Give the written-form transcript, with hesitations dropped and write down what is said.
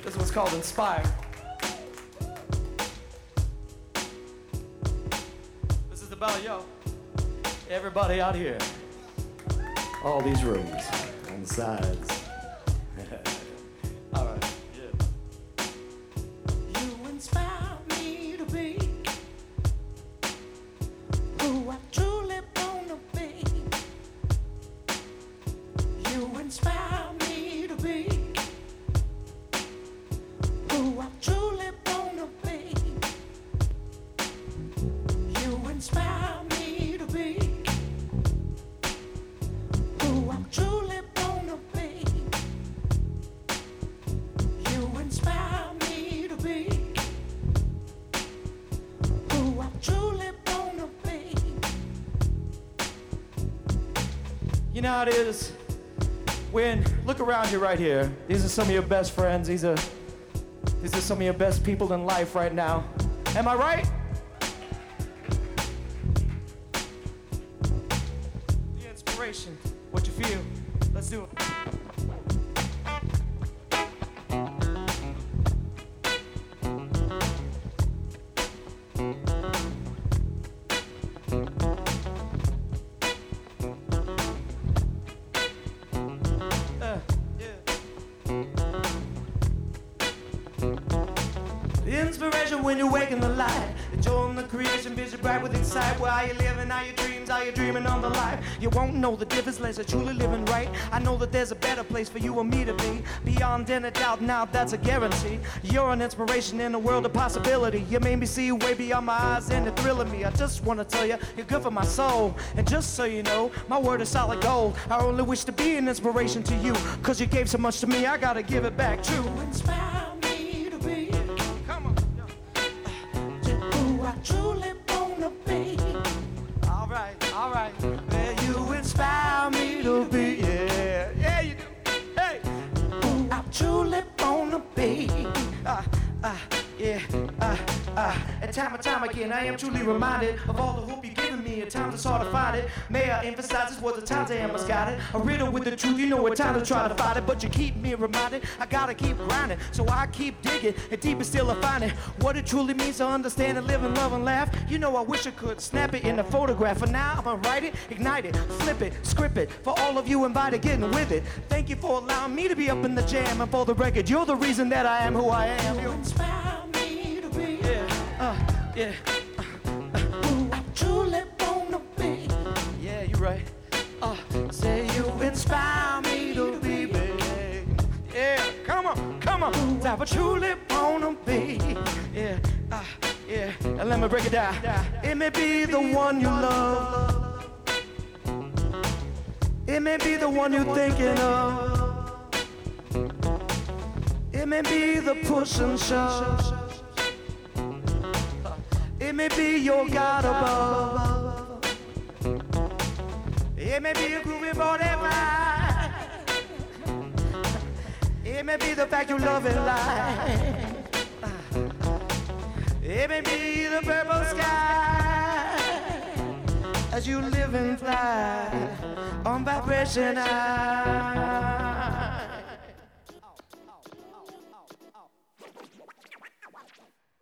This one's called Inspire. This is about yo. Everybody out here. All these rooms on the sides. All right. Yeah. You inspire me to be who I truly wanna be. You inspire me to be who I truly wanna be. You inspire me to be who I truly wanna be. You inspire me to be who I truly wanna be. You know how it is when, look around you right here. These are some of your best friends. These are some of your best people in life right now. Am I right? The inspiration, what you feel. Let's do it. The inspiration when you wake in the light. Enjoying the creation, vision bright with insight. Where are you living? Are your dreams? Are you dreaming on the life? You won't know the difference unless you're truly living right. I know that there's a better place for you and me to be. Beyond any doubt, now that's a guarantee. You're an inspiration in a world of possibility. You made me see way beyond my eyes and it's thrilling me. I just want to tell you, you're good for my soul. And just so you know, my word is solid gold. I only wish to be an inspiration to you. Cause you gave so much to me, I gotta give it back too. Inspire me to be. Come on. Who I truly wanna be. All right. Well, you inspire me to be. Yeah, you do. Hey, who I truly wanna be. And time again, I am truly reminded of all the hope you've given me. At times it's hard to find it. May I emphasize this was the times I am misguided. A riddle with the truth, you know it's time to try to fight it. But you keep me reminded, I gotta keep grinding. So I keep digging, and deeper still I find it. What it truly means to understand and live and love and laugh. You know I wish I could snap it in a photograph. For now, I'm gonna write it, ignite it, flip it, script it. For all of you invited, getting with it. Thank you for allowing me to be up in the jam. And for the record, you're the reason that I am who I am. You inspire me to be. Who I truly wanna be. Yeah, you're right. Say you inspire me to be, baby. Yeah, come on. Who I truly wanna be. Yeah. And let me break it down. It may be the one you love. It may be the one you're thinking of. It may be the push and shove. It may be your God above. It may be a groovy body ride. It may be the fact you love it life. It may be the purple sky as you live and fly on vibration high.